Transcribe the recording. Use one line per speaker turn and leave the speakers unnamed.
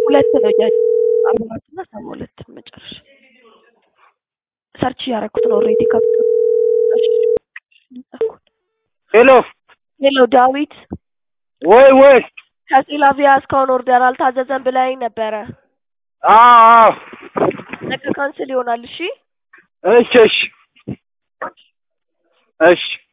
ሁለት ነው ያ 44 እና 72 መጨረሻ ሰርች ያረኩት ነው ኦሬዲ ካፕቶ
ሄሎ
ሄሎ ዳዊት
ወይ
ከሲላቪያ እስካሁን ኦርደር አልታዘዘም ብላኝ ነበረ
አዎ
ነገ ካንስል ይሆናል እሺ
እሺ